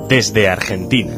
desde Argentina.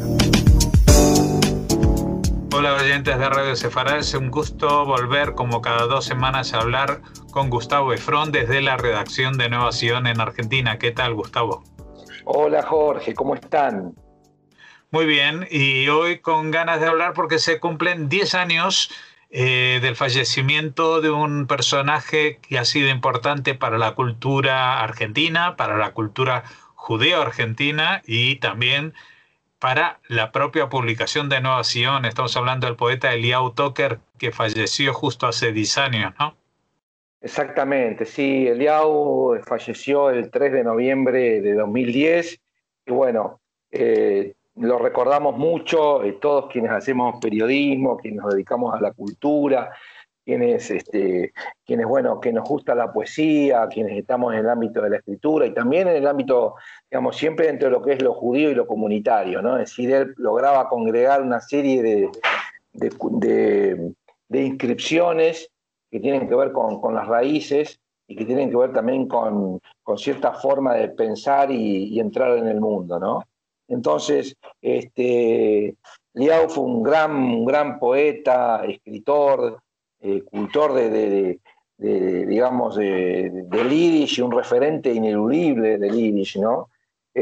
Hola oyentes de Radio Sefarad, es un gusto volver como cada 2 semanas a hablar con Gustavo Efrón desde la redacción de Nueva Sion en Argentina. ¿Qué tal, Gustavo? Hola Jorge, ¿cómo están? Muy bien, y hoy con ganas de hablar porque se cumplen 10 años del fallecimiento de un personaje que ha sido importante para la cultura argentina, para la cultura judeo-argentina y también para la propia publicación de Nueva Sion. Estamos hablando del poeta Eliyahu Toker, que falleció justo hace 10 años, ¿no? Exactamente, sí, Eliyahu falleció el 3 de noviembre de 2010 y bueno, lo recordamos mucho, todos quienes hacemos periodismo, quienes nos dedicamos a la cultura, quienes bueno, que nos gusta la poesía, quienes estamos en el ámbito de la escritura y también en el ámbito, digamos, siempre entre lo que es lo judío y lo comunitario, ¿no? Es decir, él lograba congregar una serie de inscripciones que tienen que ver con las raíces y que tienen que ver también con cierta forma de pensar y entrar en el mundo, ¿no? Entonces, Eliyahu fue un gran poeta, escritor, cultor digamos, del Yiddish y un referente ineludible del Yiddish, ¿no?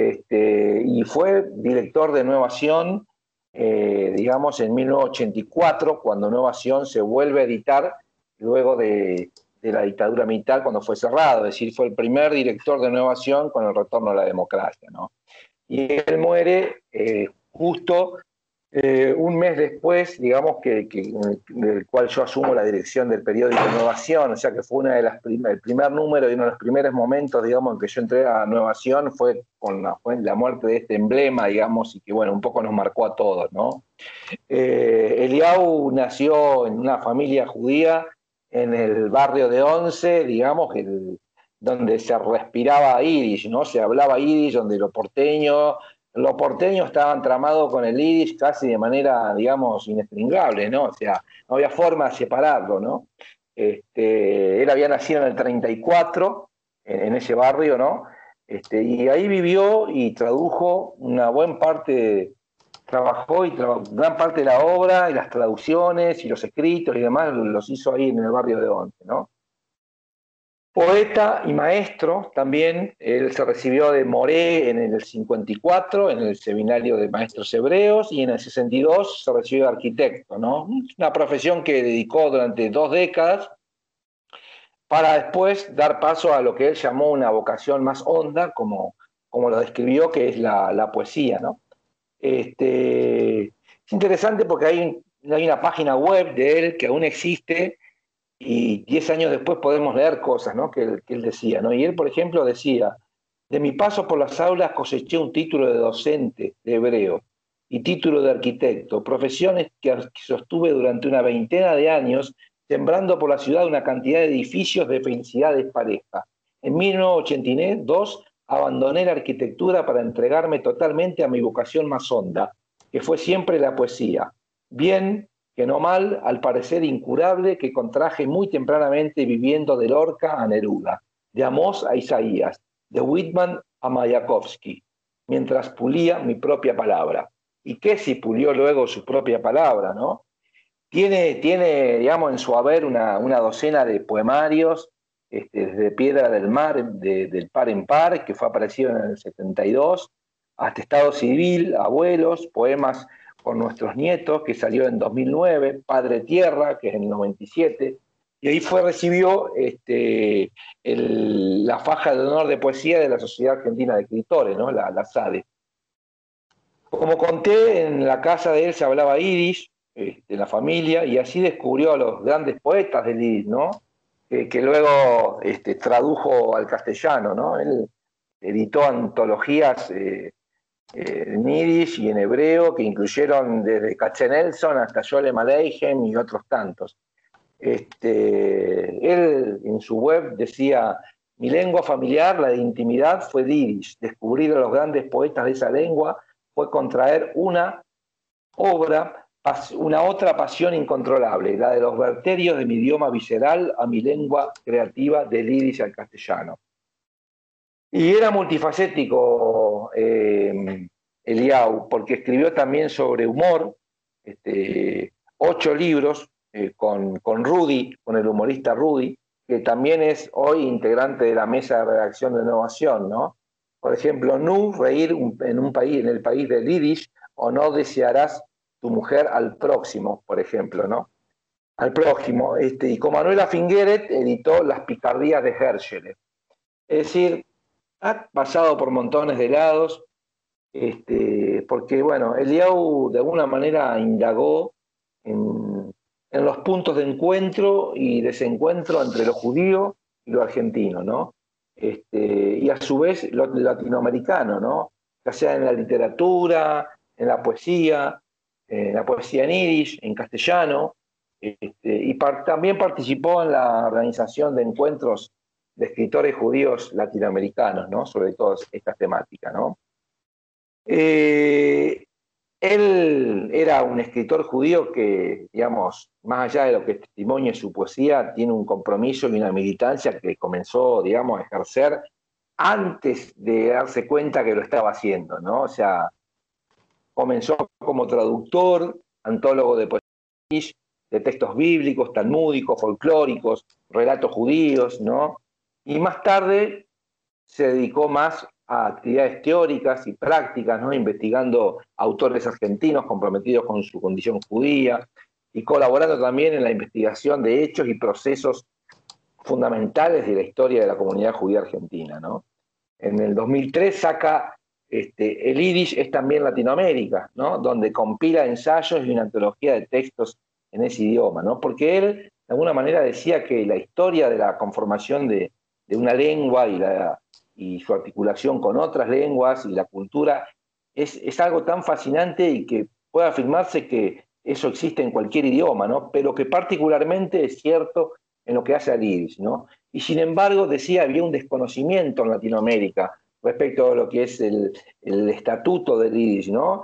Y fue director de Nueva Sion, digamos, en 1984, cuando Nueva Sion se vuelve a editar luego de la dictadura militar, cuando fue cerrado, es decir, fue el primer director de Nueva Sion con el retorno a la democracia, ¿no? Y él muere justo un mes después, digamos, del cual yo asumo la dirección del periódico Nueva Sion, o sea que fue el primer número y uno de los primeros momentos, digamos, en que yo entré a Nueva Sion fue con la muerte de este emblema, digamos, y que, bueno, un poco nos marcó a todos, ¿no? Eliyahu nació en una familia judía en el barrio de Once, digamos, donde se respiraba yiddish, ¿no? Se hablaba yiddish, donde lo porteño estaba entramado con el yiddish casi de manera, digamos, inextricable, ¿no? O sea, no había forma de separarlo, ¿no? Él había nacido en el 34, en ese barrio, ¿no? Y ahí vivió y tradujo una buena parte, trabajó y gran parte de la obra y las traducciones y los escritos y demás los hizo ahí en el barrio de Once, ¿no? Poeta y maestro también, él se recibió de Moré en el 54, en el Seminario de Maestros Hebreos, y en el 62 se recibió de arquitecto, ¿no? Una profesión que dedicó durante 2 décadas para después dar paso a lo que él llamó una vocación más honda, como lo describió, que es la poesía, ¿no? Es interesante porque hay una página web de él que aún existe, y 10 años después podemos leer cosas, ¿no? que él decía, ¿no? Y él, por ejemplo, decía: de mi paso por las aulas coseché un título de docente de hebreo y título de arquitecto, profesiones que sostuve durante una veintena de años, sembrando por la ciudad una cantidad de edificios de felicidades pareja. En 1982 abandoné la arquitectura para entregarme totalmente a mi vocación más honda, que fue siempre la poesía. Bien que no mal, al parecer incurable, que contraje muy tempranamente viviendo de Lorca a Neruda, de Amós a Isaías, de Whitman a Mayakovsky, mientras pulía mi propia palabra. ¿Y qué si pulió luego su propia palabra, no? Tiene digamos, en su haber una docena de poemarios, desde Piedra del Mar, del par en par, que fue aparecido en el 72, hasta Estado Civil, Abuelos, poemas por nuestros nietos, que salió en 2009, Padre Tierra, que es en el 97, y ahí recibió la faja de honor de poesía de la Sociedad Argentina de Escritores, ¿no? la SADE. Como conté, en la casa de él se hablaba yiddish, de la familia, y así descubrió a los grandes poetas del yiddish, ¿no? Que luego tradujo al castellano, ¿no? Él editó antologías en yiddish y en hebreo, que incluyeron desde Katzenelson hasta Sholem Aleichem y otros tantos. Él en su web decía: mi lengua familiar, la de intimidad, fue yiddish. Descubrir a los grandes poetas de esa lengua fue contraer una otra pasión incontrolable, la de los verterios de mi idioma visceral a mi lengua creativa, del yiddish al castellano. Y era multifacético Eliyahu, porque escribió también sobre humor, 8 libros con Rudy, con el humorista Rudy, que también es hoy integrante de la mesa de redacción de Innovación, ¿no? Por ejemplo, no reír en el país del Yiddish, o no desearás tu mujer al próximo, por ejemplo, ¿no? Al prójimo. Y con Manuela Fingeret editó Las picardías de Herschel. Es decir, ha pasado por montones de lados, porque, bueno, Eliyahu de alguna manera indagó en los puntos de encuentro y desencuentro entre lo judío y lo argentino, ¿no? Y a su vez lo latinoamericano, ¿no? Ya sea en la literatura, en la poesía en yiddish, en castellano, también participó en la organización de encuentros de escritores judíos latinoamericanos, ¿no? Sobre todas estas temáticas, ¿no? Él era un escritor judío que, digamos, más allá de lo que testimonia su poesía, tiene un compromiso y una militancia que comenzó, digamos, a ejercer antes de darse cuenta que lo estaba haciendo, ¿no? O sea, comenzó como traductor, antólogo de poesía, de textos bíblicos, talmúdicos, folclóricos, relatos judíos, ¿no? Y más tarde se dedicó más a actividades teóricas y prácticas, ¿no? Investigando autores argentinos comprometidos con su condición judía y colaborando también en la investigación de hechos y procesos fundamentales de la historia de la comunidad judía argentina, ¿no? En el 2003 saca el Yiddish es también Latinoamérica, ¿no? Donde compila ensayos y una antología de textos en ese idioma, ¿no? Porque él, de alguna manera, decía que la historia de la conformación de una lengua y su articulación con otras lenguas y la cultura es algo tan fascinante y que puede afirmarse que eso existe en cualquier idioma, ¿no? Pero que particularmente es cierto en lo que hace al Yiddish, ¿no? Y sin embargo, decía, había un desconocimiento en Latinoamérica respecto a lo que es el estatuto del Yiddish, ¿no?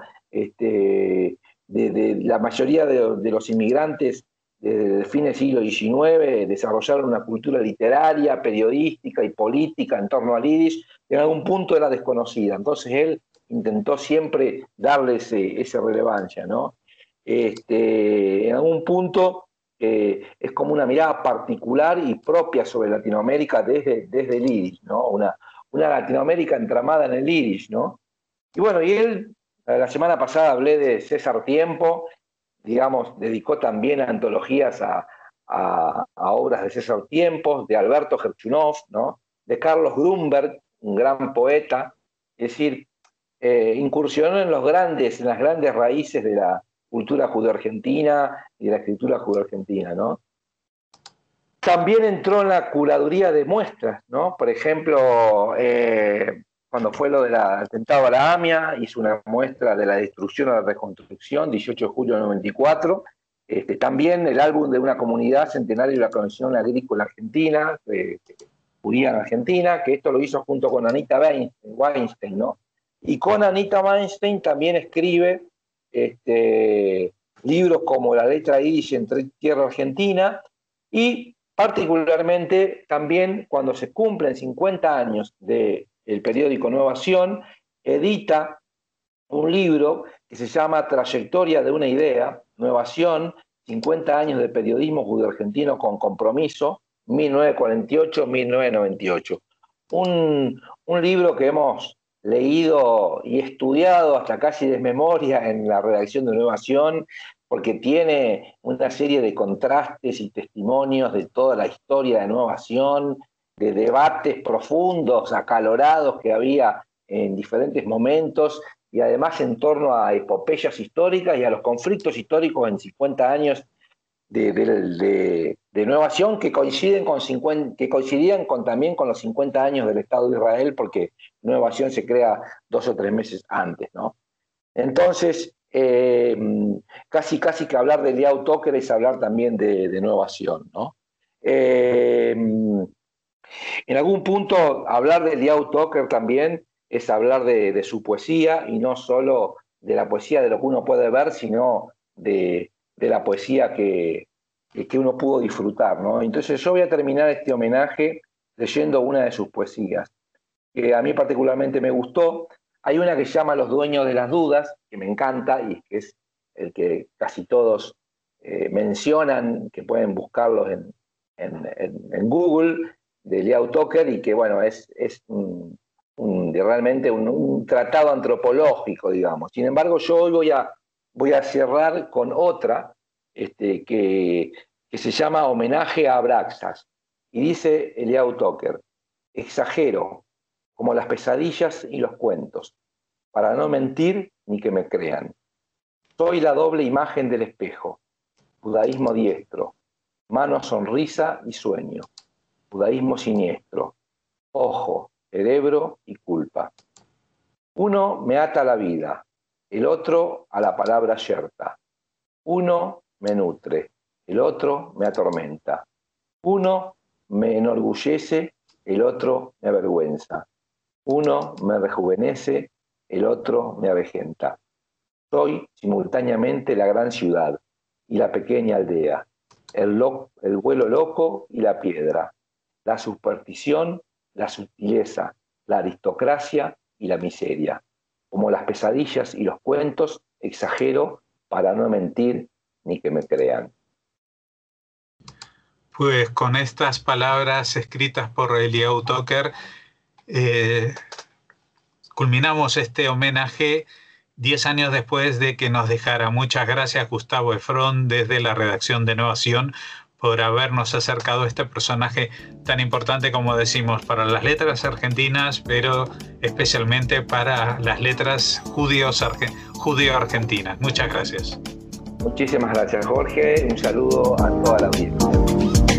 De la mayoría de los inmigrantes desde fines del siglo XIX desarrollaron una cultura literaria, periodística y política en torno al Yiddish, que en algún punto era desconocida. Entonces él intentó siempre darle esa relevancia, ¿no? En algún punto es como una mirada particular y propia sobre Latinoamérica desde el Yiddish, ¿no? Una Latinoamérica entramada en el Yiddish, ¿no? Y bueno, y él, la semana pasada hablé de César Tiempo, digamos, dedicó también antologías a obras de César Tiempos, de Alberto Gerchunov, ¿no? De Carlos Grunberg, un gran poeta, es decir, incursionó en las grandes raíces de la cultura judeoargentina y de la escritura judeoargentina, ¿no? También entró en la curaduría de muestras, ¿no? Por ejemplo, cuando fue lo del atentado a la AMIA, hizo una muestra de la destrucción a la reconstrucción, 18 de julio de 94. También el álbum de una comunidad centenaria de la Convención Agrícola Argentina, judía en Argentina, que esto lo hizo junto con Anita Weinstein, ¿no? Y con Anita Weinstein también escribe libros como La letra yiddish en tierra argentina, y particularmente también cuando se cumplen 50 años del periódico Innovación, edita un libro que se llama Trayectoria de una idea, Innovación, 50 años de periodismo judeo-argentino con compromiso, 1948-1998. Un libro que hemos leído y estudiado hasta casi de memoria en la redacción de Innovación, porque tiene una serie de contrastes y testimonios de toda la historia de Innovación, de debates profundos, acalorados que había en diferentes momentos, y además en torno a epopeyas históricas y a los conflictos históricos en 50 años de Innovación que coincidían también con los 50 años del Estado de Israel, porque Innovación se crea 2 o 3 meses antes, ¿no? Entonces, casi que hablar de Eliyahu Toker es hablar también de Innovación, ¿no? En algún punto, hablar de Eliyahu Toker también es hablar de su poesía, y no solo de la poesía de lo que uno puede ver, sino de la poesía que uno pudo disfrutar, ¿no? Entonces yo voy a terminar este homenaje leyendo una de sus poesías, que a mí particularmente me gustó, Hay una que se llama Los dueños de las dudas, que me encanta y que es el que casi todos mencionan, que pueden buscarlos en Google, de Liao Toker, y que bueno, es realmente un tratado antropológico, digamos. Sin embargo, yo hoy voy a cerrar con otra que se llama Homenaje a Abraxas. Y dice Liao Toker: exagero, como las pesadillas y los cuentos, para no mentir ni que me crean. Soy la doble imagen del espejo, judaísmo diestro, mano, sonrisa y sueño, judaísmo siniestro, ojo, cerebro y culpa. Uno me ata a la vida, el otro a la palabra yerta. Uno me nutre, el otro me atormenta. Uno me enorgullece, el otro me avergüenza. Uno me rejuvenece, el otro me avejenta. Soy simultáneamente la gran ciudad y la pequeña aldea, el vuelo loco y la piedra, la superstición, la sutileza, la aristocracia y la miseria. Como las pesadillas y los cuentos, exagero para no mentir ni que me crean. Pues con estas palabras escritas por Liao Toker, culminamos este homenaje 10 años después de que nos dejara. Muchas gracias, Gustavo Efrón, desde la redacción de Nueva Sion, por habernos acercado a este personaje tan importante, como decimos, para las letras argentinas, pero especialmente para las letras judío-argentinas. Muchas gracias. Muchísimas gracias, Jorge. Un saludo a toda la audiencia.